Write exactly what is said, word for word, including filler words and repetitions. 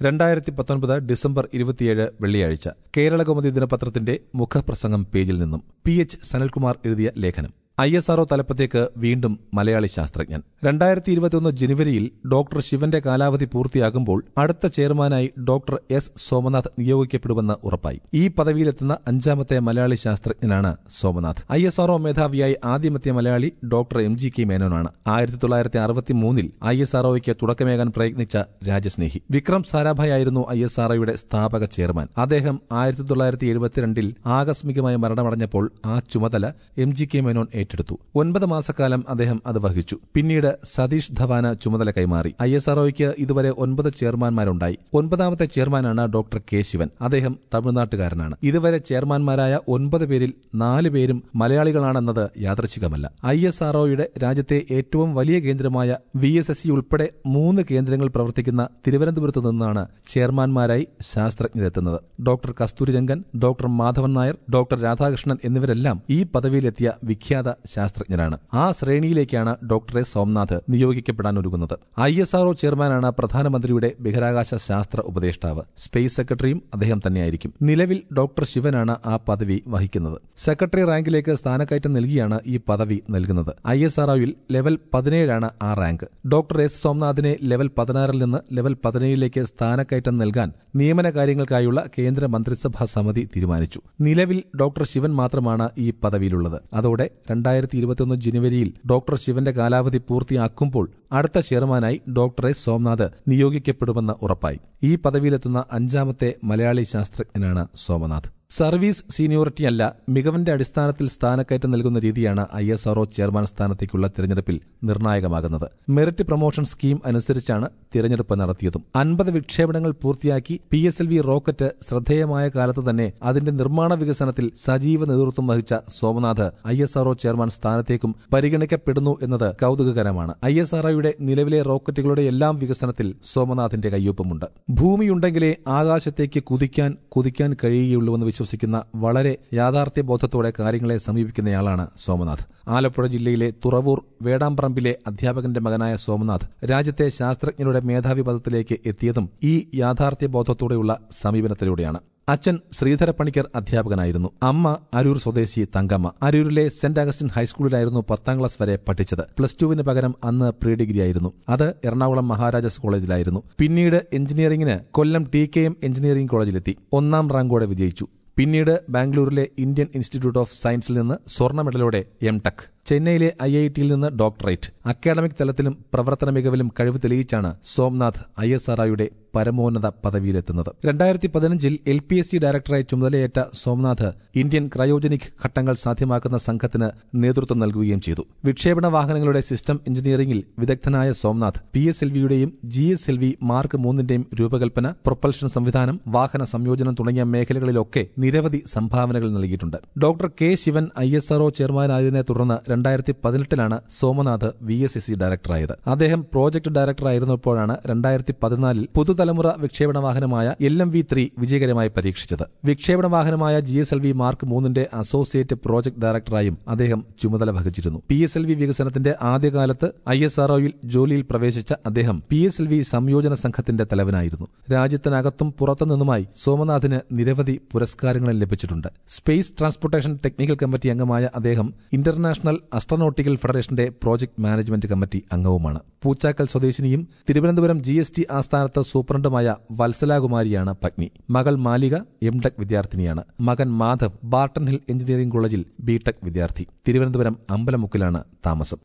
രണ്ടായിരത്തി പത്തൊൻപത് ഡിസംബർ ഇരുപത്തിയേഴ് വെള്ളിയാഴ്ച കേരളകൗമുദി ദിനപത്രത്തിന്റെ മുഖപ്രസംഗം പേജിൽ നിന്നും പി എച്ച് സനൽകുമാർ എഴുതിയ ലേഖനം. ഐ എസ് ആർഒ തലപ്പത്തേക്ക് വീണ്ടും മലയാളി ശാസ്ത്രജ്ഞൻ. രണ്ടായിരത്തി ഇരുപത്തിയൊന്ന് ജനുവരിയിൽ ഡോക്ടർ ശിവന്റെ കാലാവധി പൂർത്തിയാകുമ്പോൾ അടുത്ത ചെയർമാനായി ഡോക്ടർ എസ് സോമനാഥ് നിയോഗിക്കപ്പെടുമെന്ന് ഉറപ്പായി. ഈ പദവിയിലെത്തുന്ന അഞ്ചാമത്തെ മലയാളി ശാസ്ത്രജ്ഞനാണ് സോമനാഥ്. ഐ എസ് ആർഒ മേധാവിയായി ആദ്യമെത്തിയ മലയാളി ഡോക്ടർ എം ജി കെ മേനോനാണ്. ആയിരത്തി തൊള്ളായിരത്തി അറുപത്തി മൂന്നിൽ ഐ എസ് ആർഒയ്ക്ക് തുടക്കമേകാൻ പ്രയത്നിച്ച രാജസ്നേഹി വിക്രം സാരാഭായ് ആയിരുന്നു ഐ എസ് ആർഒയുടെ സ്ഥാപക ചെയർമാൻ. അദ്ദേഹം ആയിരത്തി തൊള്ളായിരത്തി എഴുപത്തിരണ്ടിൽ ആകസ്മികമായി മരണമടഞ്ഞപ്പോൾ ആ ചുമതല എം ജി കെ മേനോൻ ഏറ്റെടുത്തു. ഒൻപത് മാസക്കാലം അദ്ദേഹം അത് വഹിച്ചു. പിന്നീട് സതീഷ് ധവാന് ചുമതല കൈമാറി. ഐ എസ് ആർഒയ്ക്ക് ഇതുവരെ ഒൻപത് ചെയർമാൻമാരുണ്ടായി. ഒൻപതാമത്തെ ചെയർമാനാണ് ഡോക്ടർ കെ ശിവൻ. അദ്ദേഹം തമിഴ്നാട്ടുകാരനാണ്. ഇതുവരെ ചെയർമാൻമാരായ ഒൻപത് പേരിൽ നാല് പേരും മലയാളികളാണെന്നത് യാദൃച്ഛികമല്ല. ഐ എസ് ആർഒയുടെ രാജ്യത്തെ ഏറ്റവും വലിയ കേന്ദ്രമായ വി എസ് എസ് സി ഉൾപ്പെടെ മൂന്ന് കേന്ദ്രങ്ങൾ പ്രവർത്തിക്കുന്ന തിരുവനന്തപുരത്ത് നിന്നാണ് ചെയർമാൻമാരായി ശാസ്ത്രജ്ഞരെത്തുന്നത്. Doctor Kasturirangan, doctor Madhavan Nair, doctor Radhakrishnan എന്നിവരെല്ലാം ഈ പദവിയിലെത്തിയ വിഖ്യാത ശാസ്ത്രജ്ഞരാണ്. ആ ശ്രേണിയിലേക്കാണ് ഡോക്ടർ എസ് സോമനാഥ് നിയോഗിക്കപ്പെടാൻ ഒരുങ്ങുന്നത്. ഐ എസ് ആർഒ ചെയർമാനാണ് പ്രധാനമന്ത്രിയുടെ ബഹിരാകാശ ശാസ്ത്ര ഉപദേഷ്ടാവ്. സ്പേസ് സെക്രട്ടറിയും അദ്ദേഹം തന്നെയായിരിക്കും. നിലവിൽ ഡോക്ടർ ശിവനാണ് ആ പദവി വഹിക്കുന്നത്. സെക്രട്ടറി റാങ്കിലേക്ക് സ്ഥാനക്കയറ്റം നൽകിയാണ് ഈ പദവി നൽകുന്നത്. ഐ എസ് ആർഒയിൽ ലെവൽ പതിനേഴാണ് ആ റാങ്ക്. ഡോക്ടർ എസ് സോമനാഥിനെ ലെവൽ പതിനാറിൽ നിന്ന് ലെവൽ പതിനേഴിലേക്ക് സ്ഥാനക്കയറ്റം നൽകാൻ നിയമന കാര്യങ്ങൾക്കായുള്ള കേന്ദ്ര മന്ത്രിസഭാ സമിതി തീരുമാനിച്ചു. നിലവിൽ ഡോക്ടർ ശിവൻ മാത്രമാണ് ഈ പദവിയിലുള്ളത്. അതോടെ രണ്ടായിരത്തി ഇരുപത്തിയൊന്ന് ജനുവരിയിൽ ഡോക്ടർ ശിവന്റെ കാലാവധി പൂർത്തിയാക്കുമ്പോൾ അടുത്ത ചെയർമാനായി ഡോക്ടർ എസ് സോമനാഥ് നിയോഗിക്കപ്പെടുമെന്ന് ഉറപ്പായി. ഈ പദവിയിലെത്തുന്ന അഞ്ചാമത്തെ മലയാളി ശാസ്ത്രജ്ഞനാണ് സോമനാഥ്. സർവീസ് സീനിയോറിറ്റി അല്ല, മികവിന്റെ അടിസ്ഥാനത്തിൽ സ്ഥാനക്കയറ്റം നൽകുന്ന രീതിയാണ് ഐ എസ് ആർഒ ചെയർമാൻ സ്ഥാനത്തേക്കുള്ള തിരഞ്ഞെടുപ്പിൽ നിർണായകമാകുന്നത്. മെറിറ്റ് പ്രൊമോഷൻ സ്കീം അനുസരിച്ചാണ് തിരഞ്ഞെടുപ്പ് നടത്തിയതും. അൻപത് വിക്ഷേപണങ്ങൾ പൂർത്തിയാക്കി P S L V rocket ശ്രദ്ധേയമായ കാലത്ത് തന്നെ അതിന്റെ നിർമ്മാണ വികസനത്തിൽ സജീവ നേതൃത്വം വഹിച്ച Somanath I S R O chairman സ്ഥാനത്തേക്കും പരിഗണിക്കപ്പെടുന്നു എന്നത് കൌതുകകരമാണ്. ഐ എസ് ആർഒയുടെ നിലവിലെ റോക്കറ്റുകളുടെ എല്ലാം വികസനത്തിൽ സോമനാഥിന്റെ കയ്യൊപ്പമുണ്ട്. ഭൂമിയുണ്ടെങ്കിലേ ആകാശത്തേക്ക് കുതിക്കാൻ കുതിക്കാൻ കഴിയുകയുള്ളൂവെന്ന് വിശ്വസിക്കുന്ന വളരെ യാഥാർത്ഥ്യബോധത്തോടെ കാര്യങ്ങളെ സമീപിക്കുന്നയാളാണ് സോമനാഥ്. ആലപ്പുഴ ജില്ലയിലെ തുറവൂർ വേടാമ്പറമ്പിലെ അധ്യാപകന്റെ മകനായ സോമനാഥ് രാജ്യത്തെ ശാസ്ത്രജ്ഞരുടെ മേധാവി പദത്തിലേക്ക് എത്തിയതും ഈ യാഥാർത്ഥ്യബോധത്തോടെയുള്ള സമീപനത്തിലൂടെയാണ്. അച്ഛൻ ശ്രീധരപ്പണിക്കർ അധ്യാപകനായിരുന്നു. അമ്മ അരൂർ സ്വദേശി തങ്കമ്മ. അരൂരിലെ സെന്റ് അഗസ്റ്റിൻ ഹൈസ്കൂളിലായിരുന്നു പത്താം ക്ലാസ് വരെ പഠിച്ചത്. പ്ലസ് ടുവിന് പകരം അന്ന് പ്രീ ഡിഗ്രി ആയിരുന്നു. അത് എറണാകുളം മഹാരാജാസ് കോളേജിലായിരുന്നു. പിന്നീട് എഞ്ചിനീയറിംഗിന് Kollam T K M engineering കോളേജിലെത്തി. ഒന്നാം റാങ്കോടെ വിജയിച്ചു. പിന്നീട് ബാംഗ്ലൂരിലെ ഇന്ത്യൻ ഇൻസ്റ്റിറ്റ്യൂട്ട് ഓഫ് സയൻസിൽ നിന്ന് സ്വർണ്ണ മെഡലോടെ എം ടെക്, ചെന്നൈയിലെ ഐ ഐ ടിയിൽ നിന്ന് ഡോക്ടറേറ്റ്. അക്കാഡമിക് തലത്തിലും പ്രവർത്തന മികവിലും കഴിവ് തെളിയിച്ചാണ് സോമനാഥ് ഐ എസ് ആർഒയുടെ പരമോന്നത പദവിയിലെത്തുന്നത്. രണ്ടായിരത്തി പതിനഞ്ചിൽ എൽ പി എസ് സി ഡയറക്ടറായി ചുമതലയേറ്റ സോമനാഥ് ഇന്ത്യൻ ക്രയോജനിക് ഘട്ടങ്ങൾ സാധ്യമാക്കുന്ന സംഘത്തിന് നേതൃത്വം നൽകുകയും ചെയ്തു. വിക്ഷേപണ വാഹനങ്ങളുടെ സിസ്റ്റം എഞ്ചിനീയറിംഗിൽ വിദഗ്ധനായ സോമനാഥ് പി എസ് എൽ വിയുടെയും G S L V mark മൂന്നിന്റെയും രൂപകൽപ്പന, പ്രൊപ്പൽഷൻ സംവിധാനം, വാഹന സംയോജനം തുടങ്ങിയ മേഖലകളിലൊക്കെ നിരവധി സംഭാവനകൾ നൽകിയിട്ടുണ്ട്. Doctor K Sivan I S R O ചെയർമാനായതിനെ തുടർന്ന് രണ്ടായിരത്തി പതിനെട്ടിലാണ് Somanath V S S C ഡയറക്ടറായത്. അദ്ദേഹം പ്രോജക്ട് ഡയറക്ടറായിരുന്നപ്പോഴാണ് രണ്ടായിരത്തി പതിനാലിൽ പുതുതലമുറ വിക്ഷേപണ വാഹനമായ എൽ എം വി ത്രീ വിജയകരമായി പരീക്ഷിച്ചത്. വിക്ഷേപണ വാഹനമായ G S L V mark മൂന്നിന്റെ അസോസിയേറ്റ് പ്രോജക്ട് ഡയറക്ടറായും അദ്ദേഹം ചുമതല വഹിച്ചിരുന്നു. പി എസ് എൽ വി വികസനത്തിന്റെ ആദ്യകാലത്ത് ഐ എസ് ആർഒയിൽ ജോലിയിൽ പ്രവേശിച്ച അദ്ദേഹം പി എസ് എൽ വി സംയോജന സംഘത്തിന്റെ തലവനായിരുന്നു. രാജ്യത്തിനകത്തും പുറത്തുനിന്നുമായി സോമനാഥിന് നിരവധി പുരസ്കാരങ്ങൾ ലഭിച്ചിട്ടുണ്ട്. സ്പേസ് ട്രാൻസ്പോർട്ടേഷൻ ടെക്നിക്കൽ കമ്മിറ്റി അംഗമായ അദ്ദേഹം ഇന്റർനാഷണൽ അസ്ട്രോനോട്ടിക്കൽ ഫെഡറേഷന്റെ പ്രോജക്ട് മാനേജ്മെന്റ് കമ്മിറ്റി അംഗവുമാണ്. പൂച്ചാക്കൽ സ്വദേശിനിയും തിരുവനന്തപുരം ജി എസ് ടി ആസ്ഥാനത്ത് സൂപ്രണ്ടുമായ വത്സലാകുമാരിയാണ് പത്നി. മകൾ മാലിക എം ടെക് വിദ്യാർത്ഥിനിയാണ്. മകൻ മാധവ് ബാർട്ടൺ ഹിൽ എഞ്ചിനീയറിംഗ് കോളേജിൽ ബി ടെക് വിദ്യാർത്ഥി. തിരുവനന്തപുരം അമ്പലമുക്കിലാണ് താമസം.